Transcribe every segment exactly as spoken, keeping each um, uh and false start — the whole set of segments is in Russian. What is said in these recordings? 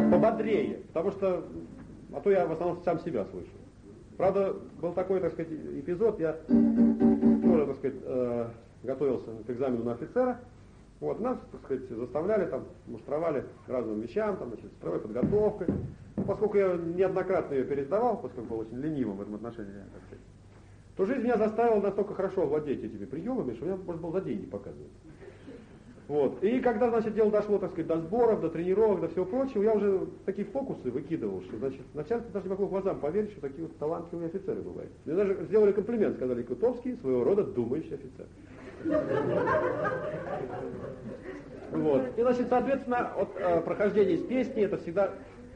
пободрее, потому что, а то я в основном сам себя слышу. Правда, был такой, так сказать, эпизод, я тоже, так сказать, э, готовился к экзамену на офицера, вот, нас, так сказать, заставляли, там, муштровали разным вещам, там, значит, строевой подготовкой. Ну, поскольку я неоднократно ее пересдавал, поскольку был очень ленивым в этом отношении, так сказать, то жизнь меня заставила настолько хорошо владеть этими приемами, что я можно было за деньги показывать. Вот. И когда, значит, дело дошло, так сказать, до сборов, до тренировок, до всего прочего, я уже такие фокусы выкидывал, что, значит, начальство даже не могло глазам поверить, что такие вот талантливые офицеры бывают. Мне даже сделали комплимент, сказали: Котовский своего рода думающий офицер. Вот. И, значит, соответственно, от э, прохождения из песни это всегда...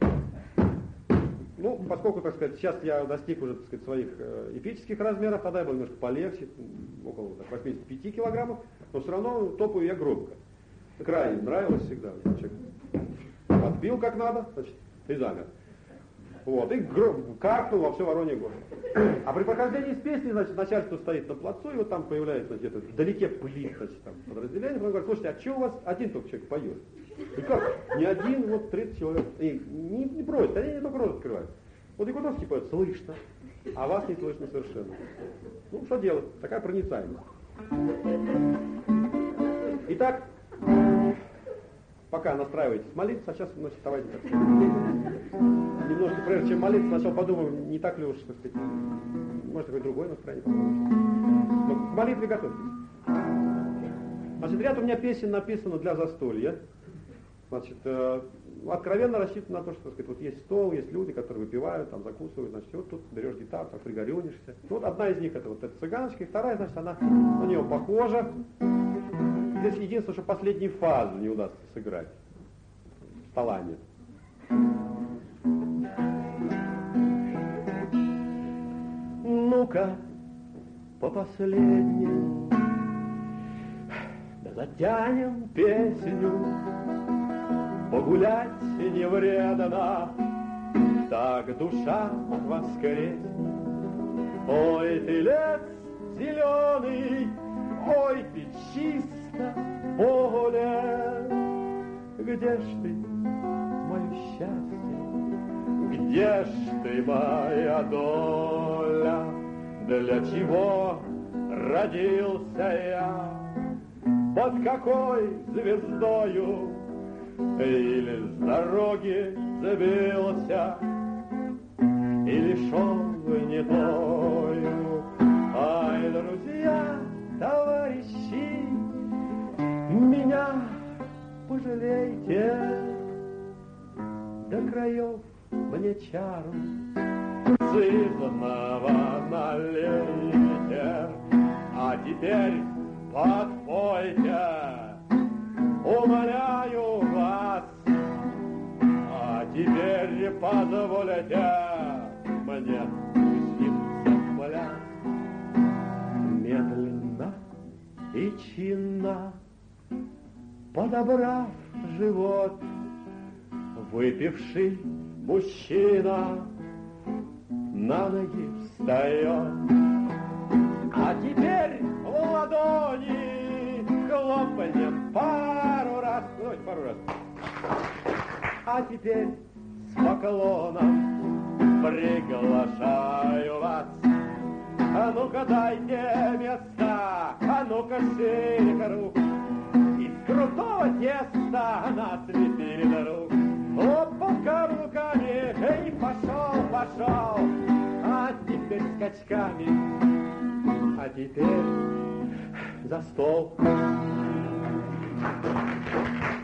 Ну, поскольку, так сказать, сейчас я достиг уже, так сказать, своих э, эпических размеров, тогда я был немножко полегче, около так, восьмидесяти пяти килограммов, но все равно топаю я громко. Крайне нравилось всегда. Значит, подбил как надо, значит, и замер. Вот, и гром, каркнул во все Воронье горло. А при прохождении из песни, значит, начальство стоит на плацу, и вот там появляется где-то вдалеке пылит, значит, там подразделение, он говорит: слушайте, а что у вас один только человек поет? И как? Не один, вот тридцать человек. И не, не просят, они не только рот открывают. Вот и Котовский поет, слышно, а вас не слышно совершенно. Ну, что делать? Такая проницаемость. Итак, пока настраиваетесь молиться, а сейчас, значит, давайте так сказать, немножко, прежде чем молиться, сначала подумаем, не так ли уж, так сказать, может, какое-то другое настроение. Но к молитве готовьтесь. Значит, ряд у меня песен написано для застолья. Значит, э, откровенно рассчитано на то, что, так сказать, вот есть стол, есть люди, которые выпивают, там, закусывают, значит, вот тут берешь гитару, так пригорюнишься. Ну, вот одна из них это вот эта цыганочка, и вторая, значит, она на нее похожа. Здесь единственное, что последнюю фазу не удастся сыграть. Стола нет. Ну-ка, по последней, да затянем песню. Погулять не вредно, так душа воскреснет. Ой, ты лес зеленый, ой, ты чисто поле. Где ж ты, мое счастье, где ж ты, моя доля? Для чего родился я? Под какой звездою? Или с дороги забился, или шел не тою. Ай, друзья, товарищи, меня пожалейте, до краев мне чару сызнова налейте, а теперь подпойте, умоляю вас, а теперь позвольте мне спуститься в пляс. Медленно и чинно, подобрав живот, выпивший мужчина на ноги встает. А теперь в ладони хлопнем пару раз, давайте пару раз. А теперь с поклоном приглашаю вас. А ну-ка дайте места, а ну-ка шире рук. Из крутого теста нас лепили дорог. Опа, каблуками, эй, пошел, пошел. А теперь скачками, а теперь за стол.